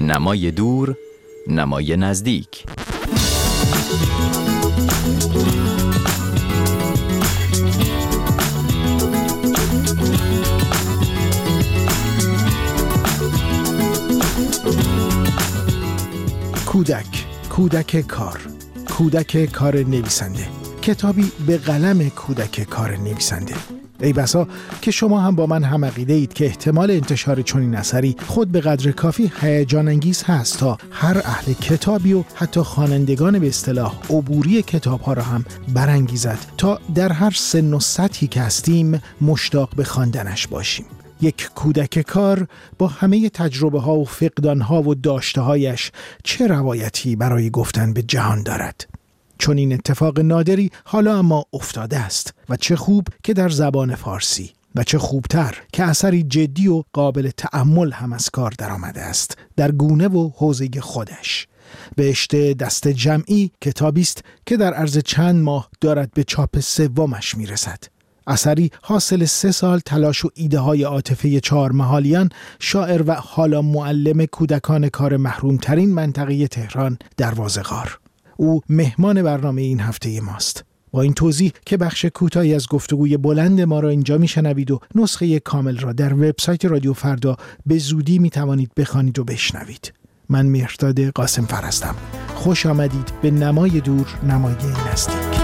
نمای دور، نمای نزدیک. کودک کار نویسنده. کتابی به قلم کودک کار نویسنده. ای بسا که شما هم با من هم عقیده اید که احتمال انتشار چنین اثری خود به قدر کافی هیجان انگیز هست تا هر اهل کتابی و حتی خوانندگان به اصطلاح عبوری کتاب‌ها را هم برانگیزد تا در هر سن و سطحی که هستیم مشتاق به خواندنش باشیم. یک کودک کار با همه تجربه ها و فقدان ها و داشته هایش چه روایتی برای گفتن به جهان دارد؟ چون این اتفاق نادری حالا اما افتاده است و چه خوب که در زبان فارسی و چه خوبتر که اثری جدی و قابل تأمل هم از کار در آمده است در گونه و حوزه خودش. بهشت دست جمعی کتابی است که در عرض چند ماه دارد به چاپ سومش میرسد. اثری حاصل 3 سال تلاش و ایده های عاطفه 4 محالیان، شاعر و حالا معلم کودکان کار محرومترین منطقه تهران، دروازه‌غار. او مهمان برنامه این هفته ماست. با این توضیح که بخش کوتاهی از گفتگوی بلند ما را اینجا میشنوید و نسخه کامل را در وبسایت رادیو فردا به زودی میتوانید بخوانید و بشنوید. من مهرداد قاسمفر هستم. خوش آمدید به نمای دور، نمای نزدیک.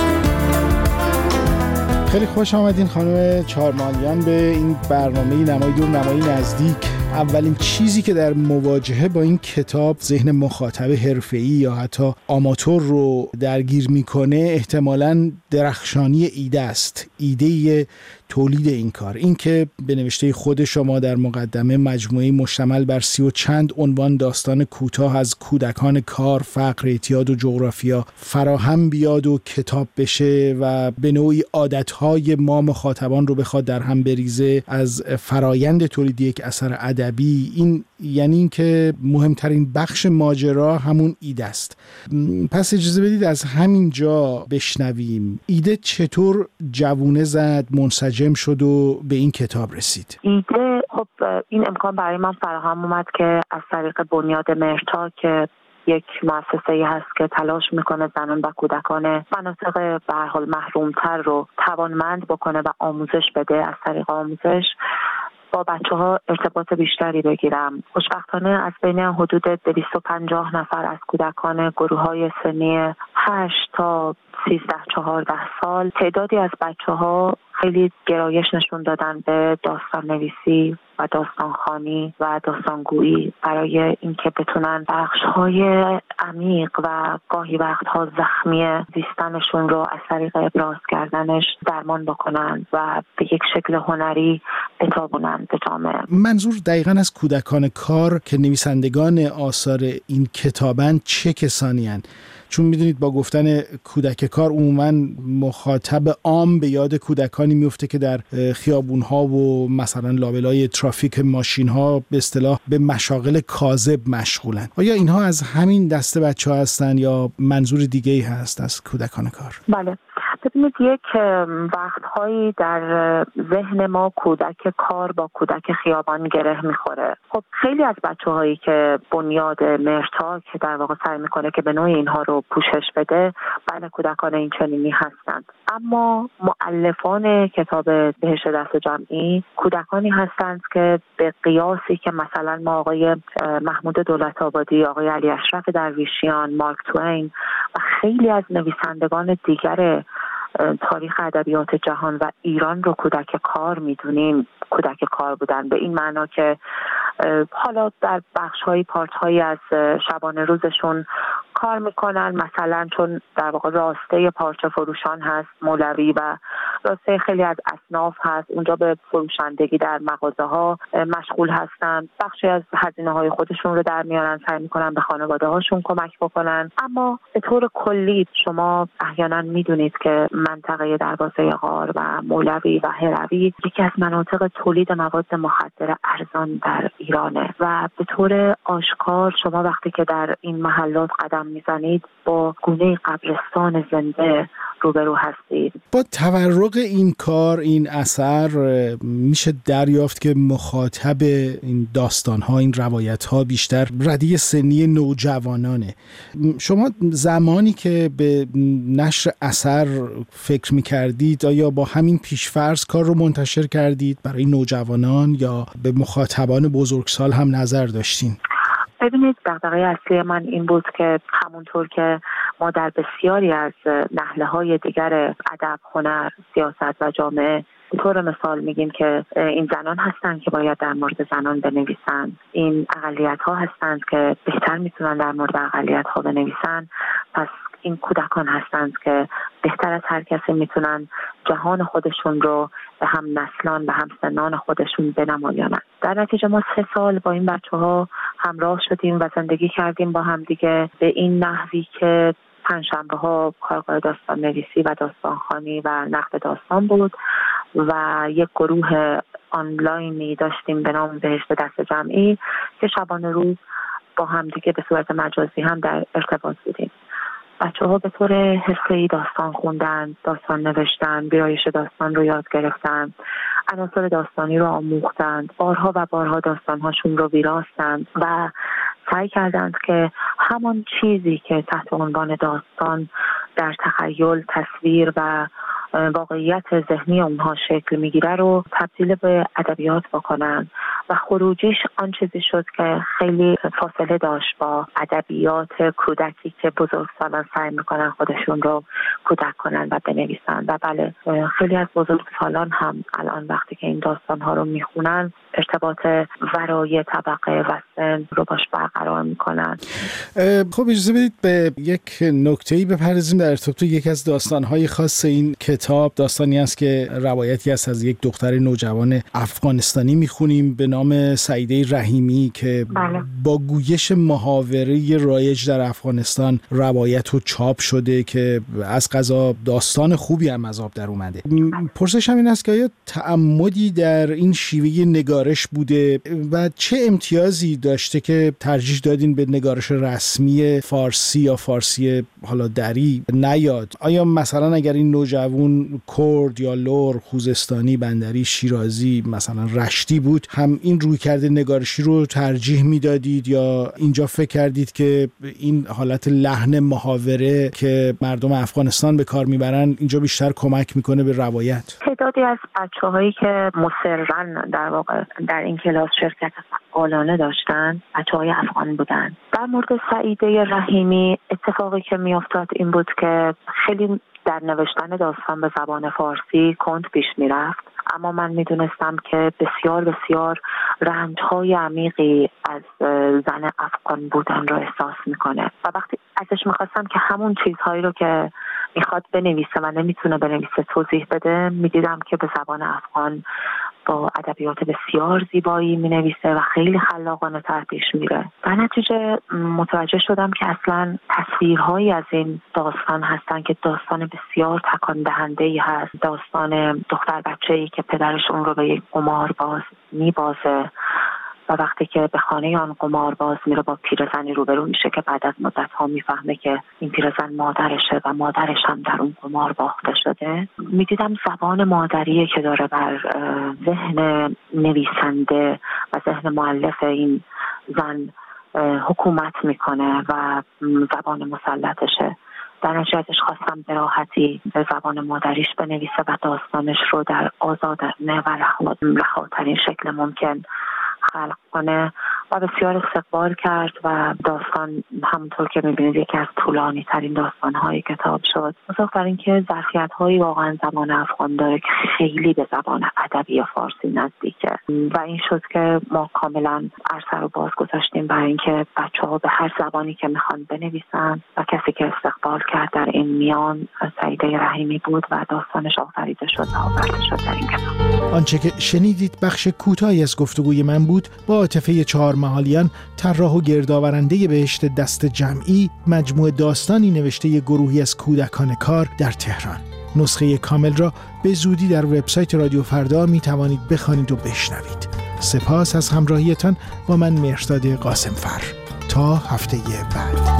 خیلی خوش آمدین خانم چهارمالیان به این برنامه نمای دور، نمای نزدیک. اولین چیزی که در مواجهه با این کتاب ذهن مخاطب حرفه‌ای یا حتی آماتور رو درگیر میکنه احتمالاً درخشانی ایده است. ایده تولید این کار، این که به نوشته خود شما در مقدمه مجموعه مشتمل بر 30 و چند عنوان داستان کوتاه از کودکان کار، فقر، اعتیاد و جغرافیا فراهم بیاد و کتاب بشه و به نوعی عادتهای ما مخاطبان رو بخواد در هم بریزه از فرایند تولید یک اثر ادبی، این یعنی این که مهمترین بخش ماجرا همون ایده است. پس اجازه بدید از همین جا بشنویم ایده چطور جوونه زد، منسجم شد و به این کتاب رسید. ایده خب این امکان برای من فراهم اومد که از طریق بنیاد مهرتا که یک مؤسسه‌ای هست که تلاش میکنه زنان و کودکان مناطق به هر حال محرومتر رو توانمند بکنه و آموزش بده، از طریق آموزش با بچه‌ها ارتباط بیشتری بگیرم. خوشبختانه از بین حدود 250 نفر از کودکان گروه‌های سنی 8 تا 13-14 سال تعدادی از بچه‌ها خیلی گرایش نشون دادن به داستان نویسی و داستان خوانی و داستانگویی برای اینکه بتونن بخش‌های عمیق و گاهی وقت‌ها زخمی زیستنشون رو از طریق ابراز کردنش درمان بکنن و به یک شکل هنری بتابونن به جامعه. منظور دقیقاً از کودکان کار که نویسندگان آثار این کتابن چه کسانی هستند؟ چون میدونید با گفتن کودک کار عموماً مخاطب عام به یاد کودکانی میفته که در خیابون‌ها و مثلا لابلای ترافیک ماشین‌ها به اصطلاح به مشاغل کاذب مشغولن. آیا اینها از همین دسته بچه‌ها هستن یا منظور دیگه‌ای هست از کودکان کار؟ بله. ببینید یک وقتهایی در ذهن ما کودک کار با کودک خیابان گره میخوره. خب خیلی از بچه‌هایی که بنیاد مهرتا که در واقع سعی میکنه که به نوعی اینها رو پوشش بده، بله کودکان این چنینی هستند، اما مؤلفان کتاب بهشت دست جمعی کودکانی هستند که به قیاسی که مثلا ما آقای محمود دولت‌آبادی، آقای علی اشرف درویشیان، مارک توین و خیلی از نویسندگان دیگر تاریخ ادبیات جهان و ایران رو کودک کار میدونیم، کودک کار بودن به این معنا که حالا در بخش‌های پارت‌هایی از شبانه روزشون کار میکنن، مثلا چون در واقع راسته پارچه فروشان هست مولوی و راسته خیلی از اصناف هست، اونجا به فروشندگی در مغازه ها مشغول هستن، بخشی از هزینه های خودشون رو در میارن، سعی میکنن به خانواده هاشون کمک بکنن. اما به طور کلی شما احیانا میدونید که منطقه دروازه غار و مولوی و هروی یکی از مناطق تولید مواد مخدر ارزان در ایرانه و به طور آشکار شما وقتی که در این محلات قدم میزنید با گونه قبرستان زنده روبرو هستید. با تورق این کار، این اثر، میشه دریافت که مخاطب این داستان‌ها، این روایت‌ها بیشتر رده سنی نوجوانانه. شما زمانی که به نشر اثر فکر می‌کردید، آیا با همین پیش‌فرض کار رو منتشر کردید برای نوجوانان یا به مخاطبان بزرگسال هم نظر داشتین؟ ببینید، دغدغه اصلی من این بود که همونطور که ما در بسیاری از نهله‌های دیگر ادب، هنر، سیاست و جامعه به طور مثال میگیم که این زنان هستند که باید در مورد زنان بنویسن، این اقلیت‌ها هستند که بهتر میتونن در مورد اقلیت‌ها بنویسن، پس این کودکان هستند که بهتر از هر کسی میتونن جهان خودشون رو به هم نسلان و هم سنان خودشون بنمایانند. در نتیجه ما 3 سال با این بچه‌ها همراه شدیم و زندگی کردیم با هم دیگه به این نحوی که پنجشنبه‌ها کارگاه داستان نویسی و داستانخوانی و نقد داستان بود و یک گروه آنلاینی داشتیم به نام بهشت دست جمعی که شبانه روز با هم دیگه به صورت مجازی هم در ارتباط بودیم. بچه‌ها به طور حرفه‌ای داستان خوندن، داستان نوشتن، ویرایش داستان رو یاد گرفتن، عناصر داستانی رو آموختند، بارها و بارها داستان‌هاشون رو ویراستند و سعی کردند که همان چیزی که تحت عنوان داستان در تخیل، تصویر و واقعیت ذهنی اونها شکل میگیره رو تبدیل به ادبیات بکنن و خروجیش آن چیزی شد که خیلی فاصله داشت با ادبیات کودکی که بزرگسالان سعی میکنن خودشون رو کودک کنن و بنویسن. و بله، خیلی از بزرگسالان هم الان وقتی که این داستانها رو میخونن ارتباط ورای طبقه و سن رو باش برقرار میکنن. خب اجازه بدید به یک نکته‌ای بپردازیم در ارتباط یکی از داستان‌های خاص این کتاب. داستانی است که روایتی است از یک دختر نوجوان افغانستانی میخونیم به نام سعیده رحیمی که بله. با گویش محاوره رایج در افغانستان روایت و چاپ شده که از قضا داستان خوبی هم از آب در اومده. پرسشم این است که آیا تعمدی در این شیوه نگارش بوده و چه امتیازی داشته که ترجیح دادین به نگارش رسمی فارسی یا فارسی حالا دری نیاد؟ آیا مثلا اگر این نوجوان کرد یا لور، خوزستانی، بندری، شیرازی، مثلا رشتی بود، هم این رویکرد نگارشی رو ترجیح میدادید یا اینجا فکر کردید که این حالت لحن محاوره که مردم افغانستان به کار میبرن اینجا بیشتر کمک میکنه به روایت؟ تعدادی از بچه‌هایی که مصرن در واقع در این کلاس شرکت فعالانه داشتن بچه‌های افغان بودن. در مورد سعیده رحیمی اتفاقی که میافتاد این بود که خیلی در نوشتن داستان به زبان فارسی کند پیش میرفت، اما من میدونستم که بسیار بسیار رنج‌های عمیقی از زن افغان بودن را احساس میکنه و وقتی ازش میخواستم که همون چیزهایی رو که میخواد بنویسه و نمیتونه بنویسه توضیح بده، میدیدم که به زبان افغان با ادبیات بسیار زیبایی مینویسه و خیلی خلاقانه تر پیش میره. در نتیجه متوجه شدم که اصلا تصویرهایی از این داستان هستن که داستان بسیار تکان دهنده‌ای هست، داستان دختر بچه‌ای که پدرش اون رو به یک قمارباز میبازه و وقتی که به خانه آن قمارباز میره با پیرزنی روبرو میشه که بعد از مدت‌ها میفهمه که این پیرزن مادرشه و مادرش هم در اون قمار باخته شده. میدیدم زبان مادریه که داره بر ذهن نویسنده و ذهن مؤلف این زن حکومت میکنه و زبان مسلطشه. در نتیجه ازش خواستم به راحتی به زبان مادریش بنویسه و داستانش رو در آزادانه و رهاترین شکل ممکن خلق کنه و بسیار استقبال کرد و داستان همونطور که میبینید یکی از طولانی ترین داستان‌های کتاب شد. بزرگ بر این که ظرفیت‌هایی واقعا زبان افغان داره که خیلی به زبان ادبی فارسی نزدیکه و این شد که ما کاملا عرصه رو باز گذاشتیم برای اینکه بچه‌ها به هر زبانی که میخوان بنویسن و کسی که استقبال کرد در این میان سعیده رحیمی بود و داستانش آفریده شد و آورده شد در این کتاب. آنچه که شنیدید بخش کوتاهی از گفتگوی من بود با عاطفه چهارمحالیان، طراح و گردآورنده بهشت دست جمعی، مجموعه داستانی نوشته گروهی از کودکان کار در تهران. نسخه کامل را به زودی در وبسایت رادیو فردا می توانید بخوانید و بشنوید. سپاس از همراهیتان با من مهرداد قاسمفر. تا هفته بعد.